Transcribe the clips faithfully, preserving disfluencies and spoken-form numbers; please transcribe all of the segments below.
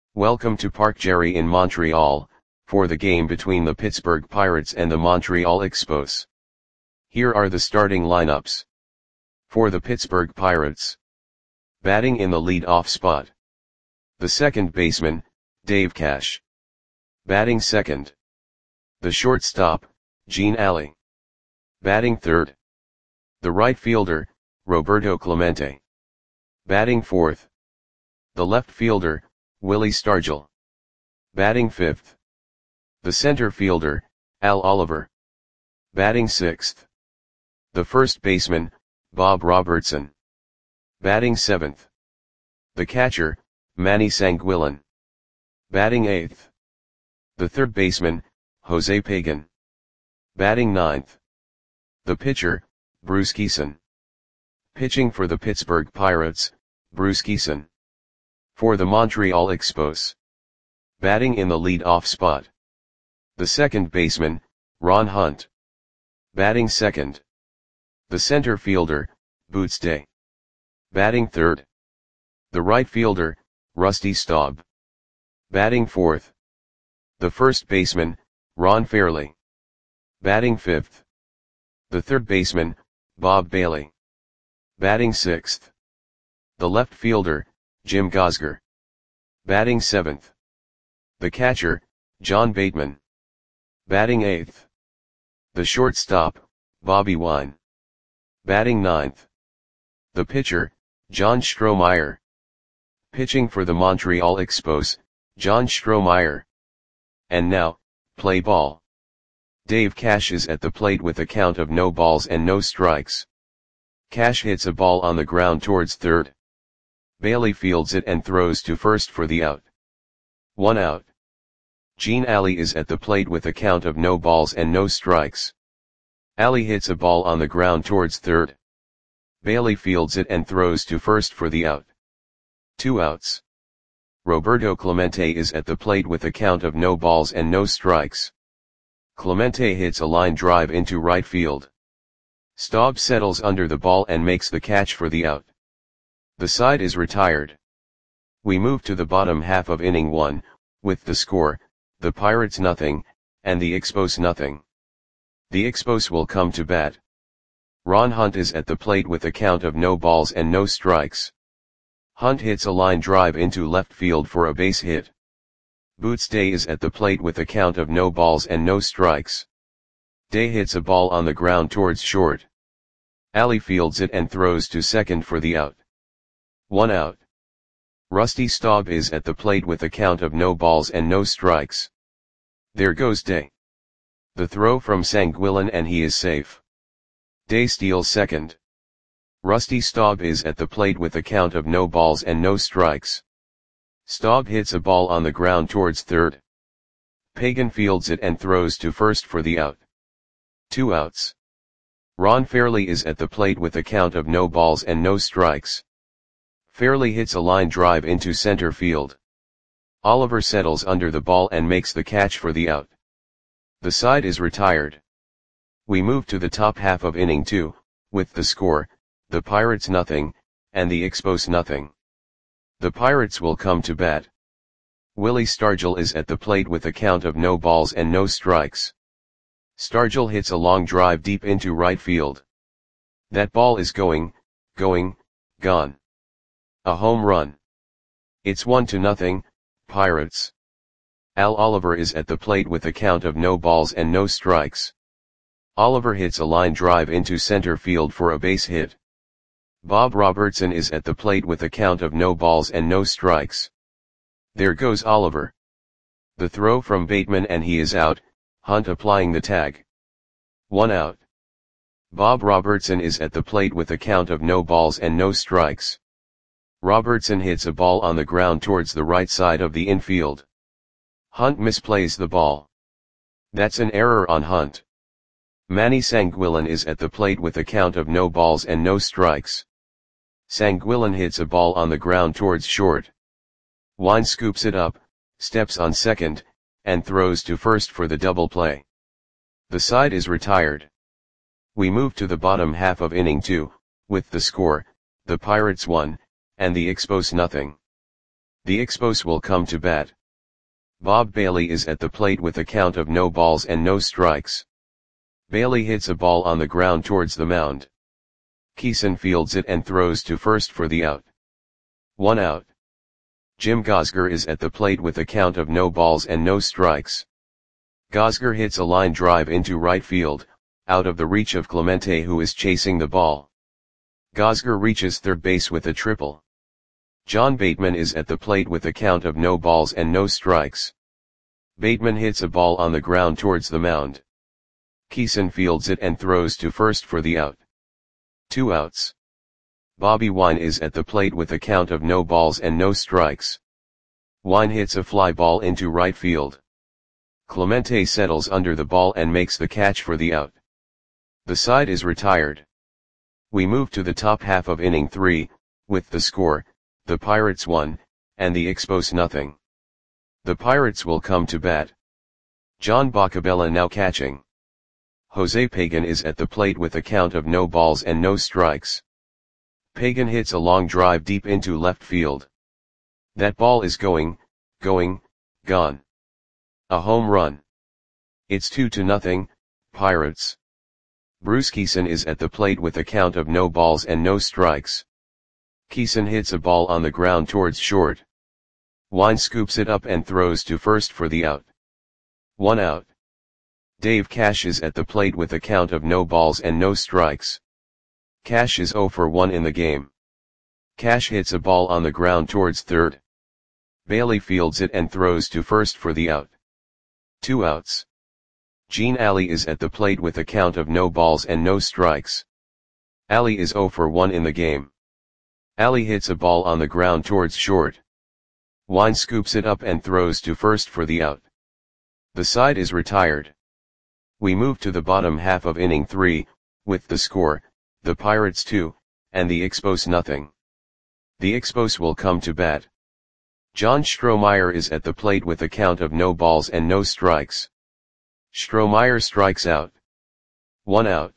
Welcome to Parc Gerry in Montreal, for the game between the Pittsburgh Pirates and the Montreal Expos. Here are the starting lineups. For the Pittsburgh Pirates. Batting in the lead-off spot. The second baseman, Dave Cash. Batting second. The shortstop, Gene Alley. Batting third. The right fielder, Roberto Clemente. Batting fourth. The left fielder, Willie Stargell. Batting fifth. The center fielder, Al Oliver. Batting sixth. The first baseman, Bob Robertson. Batting seventh. The catcher, Manny Sanguillén. Batting eighth. The third baseman, Jose Pagan. Batting ninth. The pitcher, Bruce Kison. Pitching for the Pittsburgh Pirates, Bruce Kison. For the Montreal Expos. Batting in the lead-off spot. The second baseman, Ron Hunt. Batting second. The center fielder, Boots Day. Batting third. The right fielder, Rusty Staub. Batting fourth. The first baseman, Ron Fairly. Batting fifth. The third baseman, Bob Bailey. Batting sixth. The left fielder, Jim Gosger. Batting seventh. The catcher, John Bateman. Batting eighth. The shortstop, Bobby Wine. Batting ninth. The pitcher, John Strohmeyer. Pitching for the Montreal Expos, John Strohmeyer. And now, play ball. Dave Cash is at the plate with a count of no balls and no strikes. Cash hits a ball on the ground towards third. Bailey fields it and throws to first for the out. One out. Gene Alley is at the plate with a count of no balls and no strikes. Alley hits a ball on the ground towards third. Bailey fields it and throws to first for the out. Two outs. Roberto Clemente is at the plate with a count of no balls and no strikes. Clemente hits a line drive into right field. Staub settles under the ball and makes the catch for the out. The side is retired. We move to the bottom half of inning one, with the score, the Pirates nothing, and the Expos nothing. The Expos will come to bat. Ron Hunt is at the plate with a count of no balls and no strikes. Hunt hits a line drive into left field for a base hit. Boots Day is at the plate with a count of no balls and no strikes. Day hits a ball on the ground towards short. Alley fields it and throws to second for the out. One out. Rusty Staub is at the plate with a count of no balls and no strikes. There goes Day. The throw from Sanguillén and he is safe. Day steals second. Rusty Staub is at the plate with a count of no balls and no strikes. Staub hits a ball on the ground towards third. Pagan fields it and throws to first for the out. Two outs. Ron Fairly is at the plate with a count of no balls and no strikes. Fairly hits a line drive into center field. Oliver settles under the ball and makes the catch for the out. The side is retired. We move to the top half of inning two, with the score, the Pirates nothing, and the Expos nothing. The Pirates will come to bat. Willie Stargell is at the plate with a count of no balls and no strikes. Stargell hits a long drive deep into right field. That ball is going, going, gone. A home run. It's one to nothing, Pirates. Al Oliver is at the plate with a count of no balls and no strikes. Oliver hits a line drive into center field for a base hit. Bob Robertson is at the plate with a count of no balls and no strikes. There goes Oliver. The throw from Bateman and he is out, Hunt applying the tag. One out. Bob Robertson is at the plate with a count of no balls and no strikes. Robertson hits a ball on the ground towards the right side of the infield. Hunt misplays the ball. That's an error on Hunt. Manny Sanguillén is at the plate with a count of no balls and no strikes. Sanguillén hits a ball on the ground towards short. Wine scoops it up, steps on second, and throws to first for the double play. The side is retired. We move to the bottom half of inning two, with the score, the Pirates one, and the Expos nothing. The Expos will come to bat. Bob Bailey is at the plate with a count of no balls and no strikes. Bailey hits a ball on the ground towards the mound. Keeson fields it and throws to first for the out. One out. Jim Gosger is at the plate with a count of no balls and no strikes. Gosger hits a line drive into right field, out of the reach of Clemente, who is chasing the ball. Gosger reaches third base with a triple. John Bateman is at the plate with a count of no balls and no strikes. Bateman hits a ball on the ground towards the mound. Keeson fields it and throws to first for the out. Two outs. Bobby Wine is at the plate with a count of no balls and no strikes. Wine hits a fly ball into right field. Clemente settles under the ball and makes the catch for the out. The side is retired. We move to the top half of inning three, with the score, the Pirates one, and the Expos nothing. The Pirates will come to bat. John Boccabella now catching. Jose Pagan is at the plate with a count of no balls and no strikes. Pagan hits a long drive deep into left field. That ball is going, going, gone. A home run. It's two to nothing, Pirates. Bruce Keeson is at the plate with a count of no balls and no strikes. Keeson hits a ball on the ground towards short. Wine scoops it up and throws to first for the out. One out. Dave Cash is at the plate with a count of no balls and no strikes. Cash is zero for one in the game. Cash hits a ball on the ground towards third. Bailey fields it and throws to first for the out. Two outs. Gene Alley is at the plate with a count of no balls and no strikes. Alley is zero for one in the game. Alley hits a ball on the ground towards short. Wine scoops it up and throws to first for the out. The side is retired. We move to the bottom half of inning three, with the score, the Pirates two, and the Expos nothing. The Expos will come to bat. John Strohmeyer is at the plate with a count of no balls and no strikes. Strohmeyer strikes out. One out.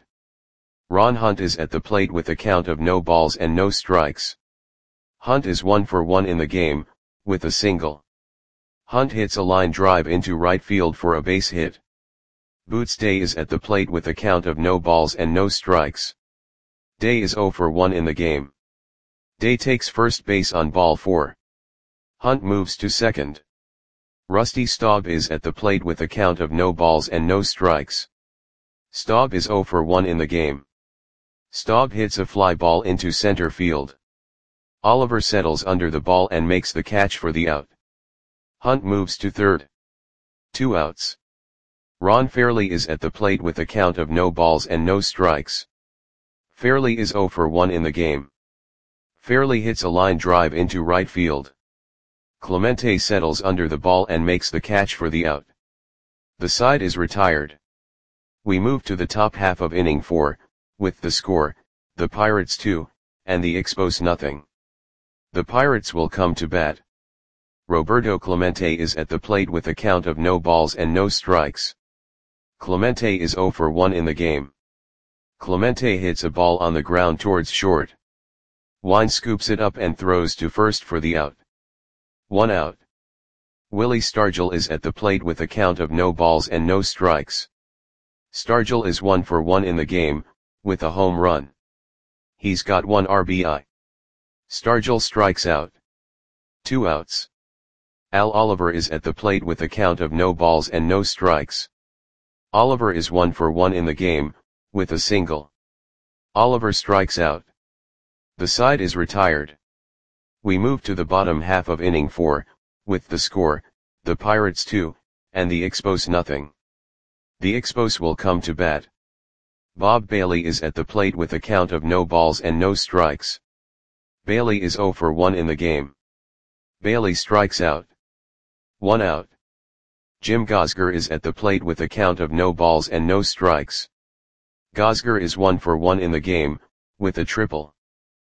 Ron Hunt is at the plate with a count of no balls and no strikes. Hunt is one for one in the game, with a single. Hunt hits a line drive into right field for a base hit. Boots Day is at the plate with a count of no balls and no strikes. Day is zero for one in the game. Day takes first base on ball four. Hunt moves to second. Rusty Staub is at the plate with a count of no balls and no strikes. Staub is zero for one in the game. Staub hits a fly ball into center field. Oliver settles under the ball and makes the catch for the out. Hunt moves to third. Two outs. Ron Fairley is at the plate with a count of no balls and no strikes. Fairley is zero for one in the game. Fairley hits a line drive into right field. Clemente settles under the ball and makes the catch for the out. The side is retired. We move to the top half of inning four, with the score, the Pirates two, and the Expos nothing. The Pirates will come to bat. Roberto Clemente is at the plate with a count of no balls and no strikes. Clemente is zero for one in the game. Clemente hits a ball on the ground towards short. Wine scoops it up and throws to first for the out. One out. Willie Stargell is at the plate with a count of no balls and no strikes. Stargell is one for one in the game, with a home run. He's got one R B I. Stargell strikes out. Two outs. Al Oliver is at the plate with a count of no balls and no strikes. Oliver is one for one in the game, with a single. Oliver strikes out. The side is retired. We move to the bottom half of inning four, with the score, the Pirates two, and the Expos nothing. The Expos will come to bat. Bob Bailey is at the plate with a count of no balls and no strikes. Bailey is zero for one in the game. Bailey strikes out. One out. Jim Gosger is at the plate with a count of no balls and no strikes. Gosger is one for one in the game, with a triple.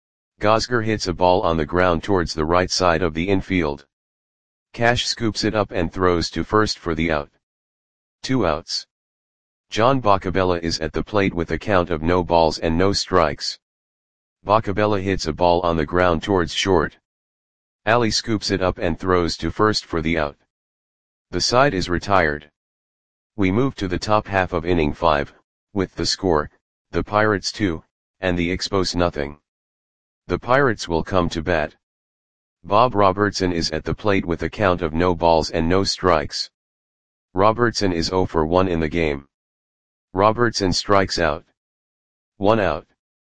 Gosger hits a ball on the ground towards the right side of the infield. Cash scoops it up and throws to first for the out. Two outs. John Boccabella is at the plate with a count of no balls and no strikes. Boccabella hits a ball on the ground towards short. Ali scoops it up and throws to first for the out. The side is retired. We move to the top half of inning five, with the score, the Pirates two, and the Expos nothing. The Pirates will come to bat. Bob Robertson is at the plate with a count of no balls and no strikes. Robertson is oh for one in the game. Robertson strikes out. One out.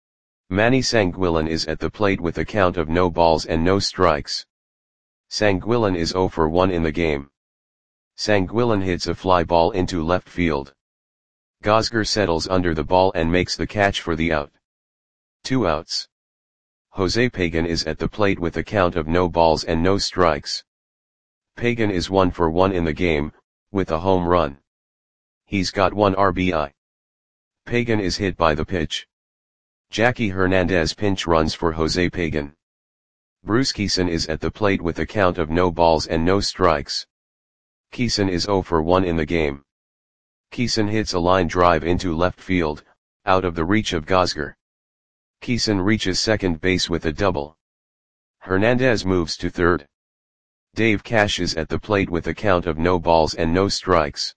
Manny Sanguillen is at the plate with a count of no balls and no strikes. Sanguillen is oh for one in the game. Sanguillen hits a fly ball into left field. Gosger settles under the ball and makes the catch for the out. Two outs. Jose Pagan is at the plate with a count of no balls and no strikes. Pagan is one for one in the game, with a home run. He's got one R B I. Pagan is hit by the pitch. Jackie Hernandez pinch runs for Jose Pagan. Bruce Kison is at the plate with a count of no balls and no strikes. Kison is oh for one in the game. Kison hits a line drive into left field, out of the reach of Gosger. Kison reaches second base with a double. Hernandez moves to third. Dave Cash is at the plate with a count of no balls and no strikes.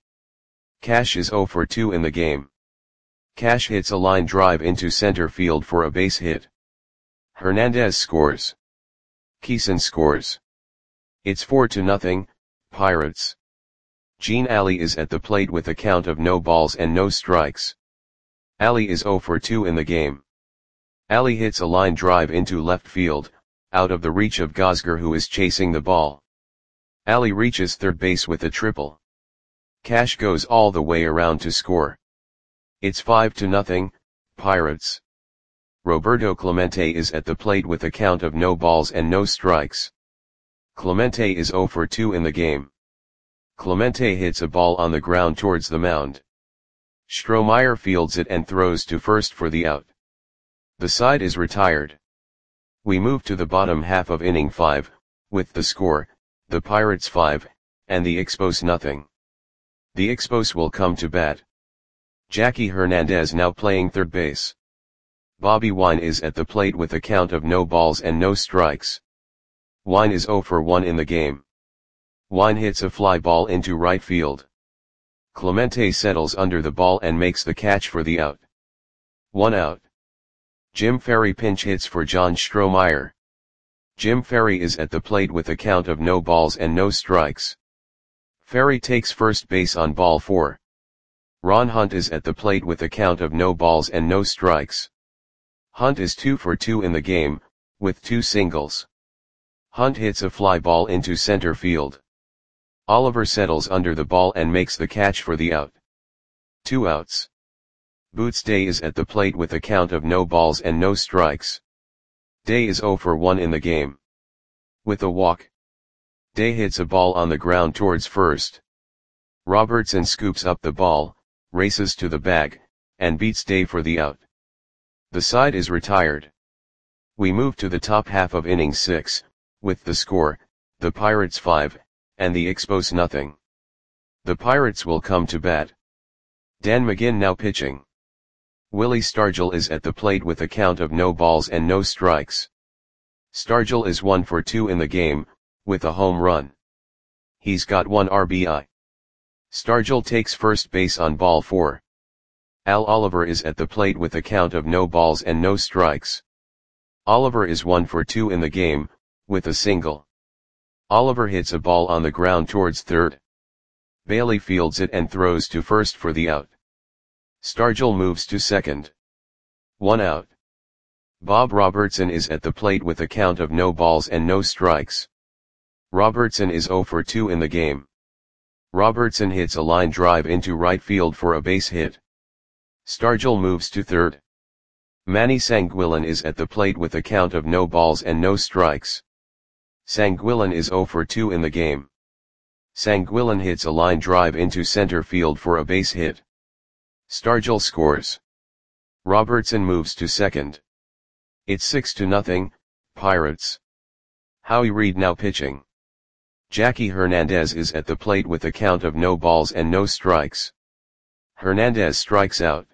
Cash is oh for two in the game. Cash hits a line drive into center field for a base hit. Hernandez scores. Kison scores. It's four to nothing, Pirates. Gene Ali is at the plate with a count of no balls and no strikes. Ali is oh for two in the game. Ali hits a line drive into left field, out of the reach of Gosger, who is chasing the ball. Ali reaches third base with a triple. Cash goes all the way around to score. It's five to nothing, Pirates. Roberto Clemente is at the plate with a count of no balls and no strikes. Clemente is oh for two in the game. Clemente hits a ball on the ground towards the mound. Strohmeyer fields it and throws to first for the out. The side is retired. We move to the bottom half of inning five, with the score, the Pirates five, and the Expos nothing. The Expos will come to bat. Jackie Hernandez now playing third base. Bobby Wine is at the plate with a count of no balls and no strikes. Wine is oh for one in the game. Wine hits a fly ball into right field. Clemente settles under the ball and makes the catch for the out. One out. Jim Ferry pinch hits for John Strohmeyer. Jim Ferry is at the plate with a count of no balls and no strikes. Ferry takes first base on ball four. Ron Hunt is at the plate with a count of no balls and no strikes. Hunt is two for two in the game, with two singles. Hunt hits a fly ball into center field. Oliver settles under the ball and makes the catch for the out. Two outs. Boots Day is at the plate with a count of no balls and no strikes. Day is oh for one in the game. With a walk. Day hits a ball on the ground towards first. Robertson scoops up the ball, races to the bag, and beats Day for the out. The side is retired. We move to the top half of inning six, with the score, the Pirates five, and the Expos nothing. The Pirates will come to bat. Dan McGinn now pitching. Willie Stargell is at the plate with a count of no balls and no strikes. Stargell is one for two in the game, with a home run. He's got one R B I. Stargell takes first base on ball four. Al Oliver is at the plate with a count of no balls and no strikes. Oliver is one for two in the game, with a single. Oliver hits a ball on the ground towards third. Bailey fields it and throws to first for the out. Stargell moves to second. One out. Bob Robertson is at the plate with a count of no balls and no strikes. Robertson is oh for two in the game. Robertson hits a line drive into right field for a base hit. Stargell moves to third. Manny Sanguillen is at the plate with a count of no balls and no strikes. Sanguillen is oh for two in the game. Sanguillen hits a line drive into center field for a base hit. Stargell scores. Robertson moves to second. It's six to nothing, Pirates. Howie Reed now pitching. Jackie Hernandez is at the plate with a count of no balls and no strikes. Hernandez strikes out.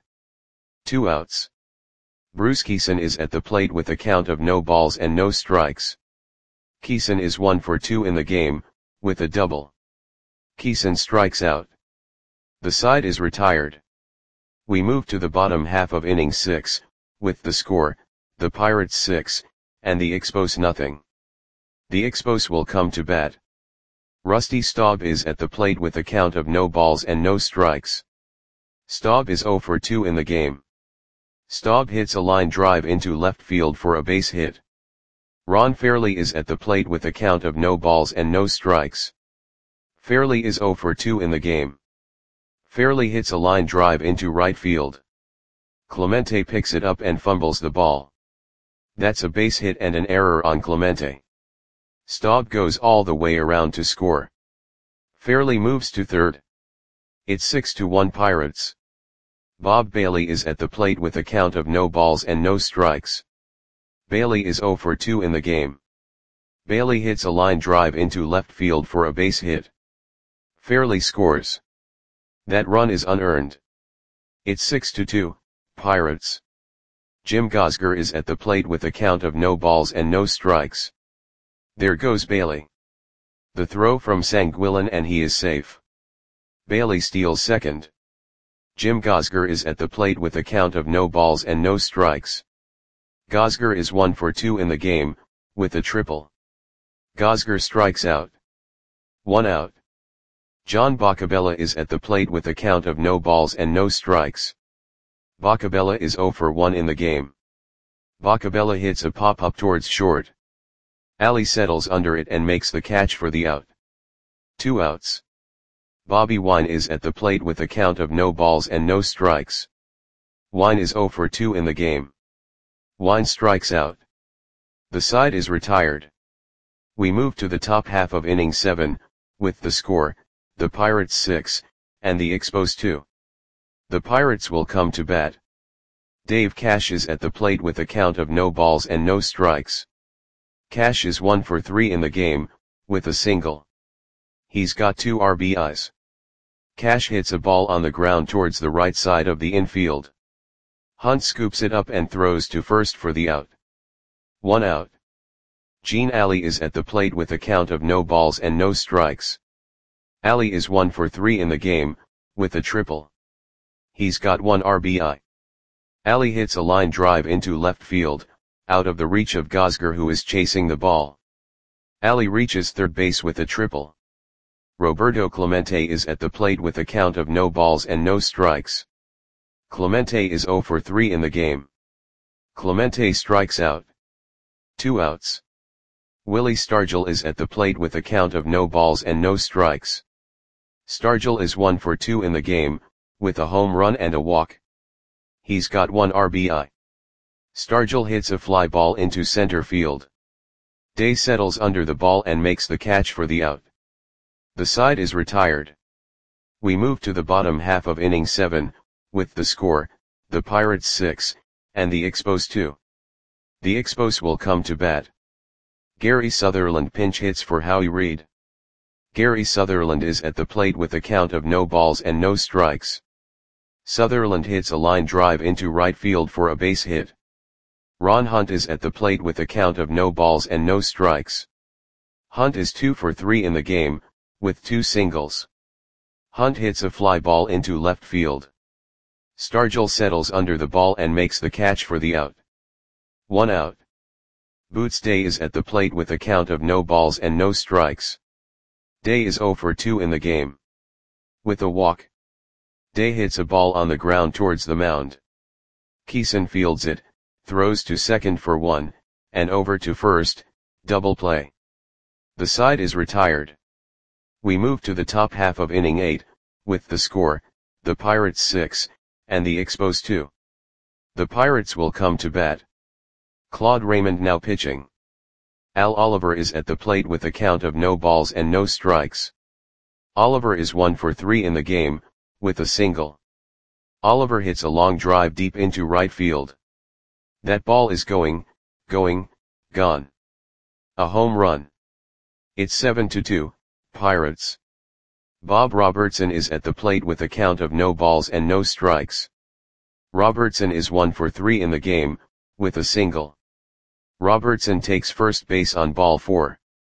Two outs. Bruce Kison is at the plate with a count of no balls and no strikes. Keeson is one for two in the game, with a double. Keeson strikes out. The side is retired. We move to the bottom half of inning six, with the score, the Pirates six, and the Expos nothing. The Expos will come to bat. Rusty Staub is at the plate with a count of no balls and no strikes. Staub is zero for two in the game. Staub hits a line drive into left field for a base hit. Ron Fairley is at the plate with a count of no balls and no strikes. Fairley is zero for two in the game. Fairley hits a line drive into right field. Clemente picks it up and fumbles the ball. That's a base hit and an error on Clemente. Staub goes all the way around to score. Fairley moves to third. It's six to one Pirates. Bob Bailey is at the plate with a count of no balls and no strikes. Bailey is zero for two in the game. Bailey hits a line drive into left field for a base hit. Fairley scores. That run is unearned. It's six to two, Pirates. Jim Gosger is at the plate with a count of no balls and no strikes. There goes Bailey. The throw from Sanguillen and he is safe. Bailey steals second. Jim Gosger is at the plate with a count of no balls and no strikes. Gosger is one for two in the game, with a triple. Gosger strikes out. One out. John Boccabella is at the plate with a count of no balls and no strikes. Boccabella is zero for one in the game. Boccabella hits a pop-up towards short. Ali settles under it and makes the catch for the out. Two outs. Bobby Wine is at the plate with a count of no balls and no strikes. Wine is zero for two in the game. Wine strikes out. The side is retired. We move to the top half of inning seven, with the score, the Pirates six, and the Expos two. The Pirates will come to bat. Dave Cash is at the plate with a count of no balls and no strikes. Cash is one for three in the game, with a single. He's got two R B Is. Cash hits a ball on the ground towards the right side of the infield. Hunt scoops it up and throws to first for the out. One out. Gene Alley is at the plate with a count of no balls and no strikes. Alley is one for three in the game, with a triple. He's got one R B I. Alley hits a line drive into left field, out of the reach of Gosger who is chasing the ball. Alley reaches third base with a triple. Roberto Clemente is at the plate with a count of no balls and no strikes. Clemente is zero for three in the game. Clemente strikes out. Two outs. Willie Stargell is at the plate with a count of no balls and no strikes. Stargell is one for two in the game, with a home run and a walk. He's got one R B I. Stargell hits a fly ball into center field. Day settles under the ball and makes the catch for the out. The side is retired. We move to the bottom half of inning seven, with the score, the Pirates six, and the Expos two. The Expos will come to bat. Gary Sutherland pinch hits for Howie Reed. Gary Sutherland is at the plate with a count of no balls and no strikes. Sutherland hits a line drive into right field for a base hit. Ron Hunt is at the plate with a count of no balls and no strikes. Hunt is two for three in the game, with two singles. Hunt hits a fly ball into left field. Stargell settles under the ball and makes the catch for the out. One out. Boots Day is at the plate with a count of no balls and no strikes. Day is zero for two in the game. With a walk. Day hits a ball on the ground towards the mound. Keeson fields it, throws to second for one, and over to first, double play. The side is retired. We move to the top half of inning eight, with the score, the Pirates six, and the Expos two. The Pirates will come to bat. Claude Raymond now pitching. Al Oliver is at the plate with a count of no balls and no strikes. Oliver is one for three in the game, with a single. Oliver hits a long drive deep into right field. That ball is going, going, gone. A home run. It's seven to two, Pirates. Bob Robertson is at the plate with a count of no balls and no strikes. Robertson is one for three in the game, with a single. Robertson takes first base on ball four.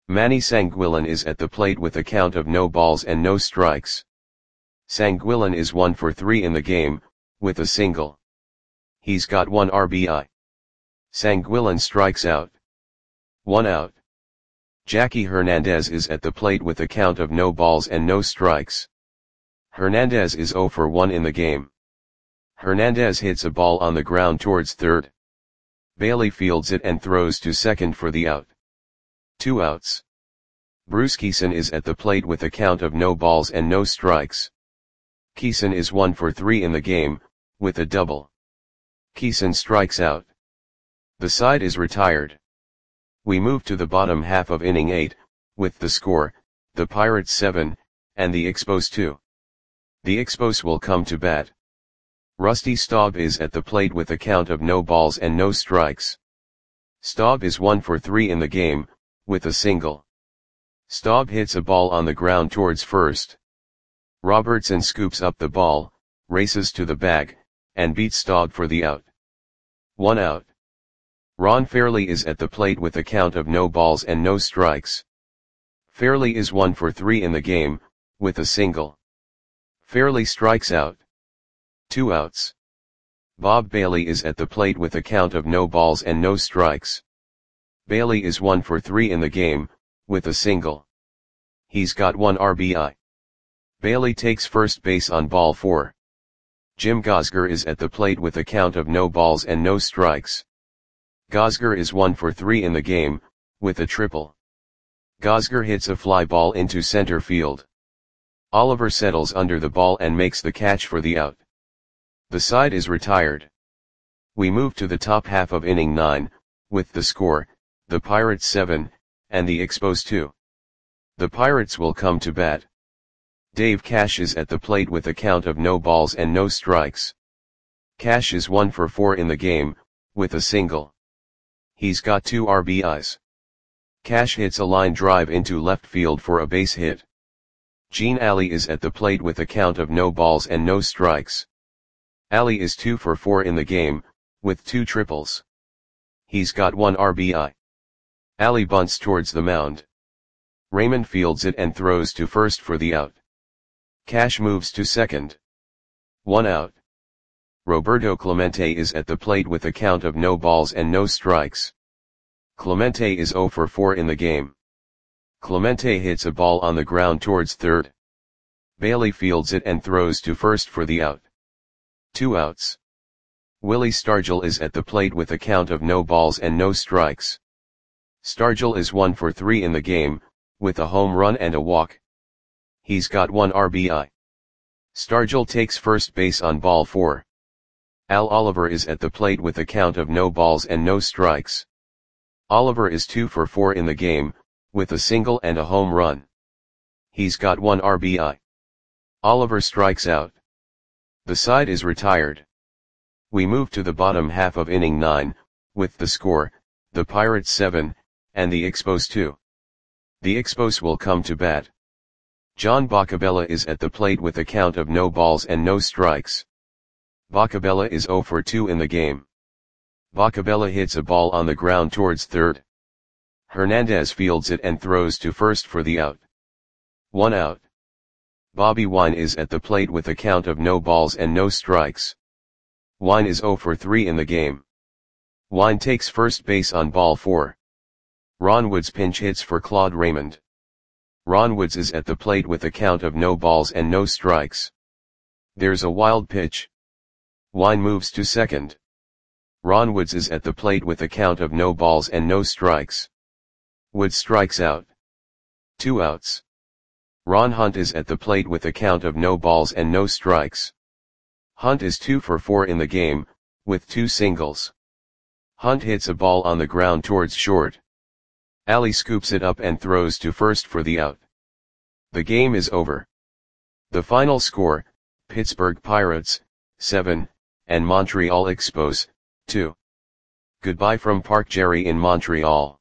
Manny Sanguillen is at the plate with a count of no balls and no strikes. Sanguillen is one for three in the game, with a single. He's got one R B I. Sanguillen strikes out. One out. Jackie Hernandez is at the plate with a count of no balls and no strikes. Hernandez is zero for one in the game. Hernandez hits a ball on the ground towards third. Bailey fields it and throws to second for the out. Two outs. Bruce Kison is at the plate with a count of no balls and no strikes. Kison is one for three in the game, with a double. Kison strikes out. The side is retired. We move to the bottom half of inning eight, with the score, the Pirates seven, and the Expos two. The Expos will come to bat. Rusty Staub is at the plate with a count of no balls and no strikes. Staub is one for three in the game, with a single. Staub hits a ball on the ground towards first. Robertson scoops up the ball, races to the bag, and beats Staub for the out. One out. Ron Fairley is at the plate with a count of no balls and no strikes. Fairley is one for three in the game, with a single. Fairley strikes out. Two outs. Bob Bailey is at the plate with a count of no balls and no strikes. Bailey is one for three in the game, with a single. He's got one R B I. Bailey takes first base on ball four. Jim Gosger is at the plate with a count of no balls and no strikes. Gosger is one for three in the game, with a triple. Gosger hits a fly ball into center field. Oliver settles under the ball and makes the catch for the out. The side is retired. We move to the top half of inning nine, with the score, the Pirates seven, and the Expos two. The Pirates will come to bat. Dave Cash is at the plate with a count of no balls and no strikes. Cash is one for four in the game, with a single. He's got two R B Is. Cash hits a line drive into left field for a base hit. Gene Alley is at the plate with a count of no balls and no strikes. Alley is two for four in the game, with two triples. He's got one R B I. Alley bunts towards the mound. Raymond fields it and throws to first for the out. Cash moves to second. One out. Roberto Clemente is at the plate with a count of no balls and no strikes. Clemente is zero for four in the game. Clemente hits a ball on the ground towards third. Bailey fields it and throws to first for the out. Two outs. Willie Stargell is at the plate with a count of no balls and no strikes. Stargell is one for three in the game, with a home run and a walk. He's got one R B I. Stargell takes first base on ball four. Al Oliver is at the plate with a count of no balls and no strikes. Oliver is two for four in the game, with a single and a home run. He's got one R B I. Oliver strikes out. The side is retired. We move to the bottom half of inning nine, with the score, the Pirates seven, and the Expos two. The Expos will come to bat. John Boccabella is at the plate with a count of no balls and no strikes. Boccabella is zero for two in the game. Boccabella hits a ball on the ground towards third. Hernandez fields it and throws to first for the out. One out. Bobby Wine is at the plate with a count of no balls and no strikes. Wine is zero for three in the game. Wine takes first base on ball four. Ron Woods pinch hits for Claude Raymond. Ron Woods is at the plate with a count of no balls and no strikes. There's a wild pitch. Wine moves to second. Ron Woods is at the plate with a count of no balls and no strikes. Woods strikes out. Two outs. Ron Hunt is at the plate with a count of no balls and no strikes. Hunt is two for four in the game, with two singles. Hunt hits a ball on the ground towards short. Alley scoops it up and throws to first for the out. The game is over. The final score, Pittsburgh Pirates, seven, and Montreal Expos, two. Goodbye from Park Jerry in Montreal.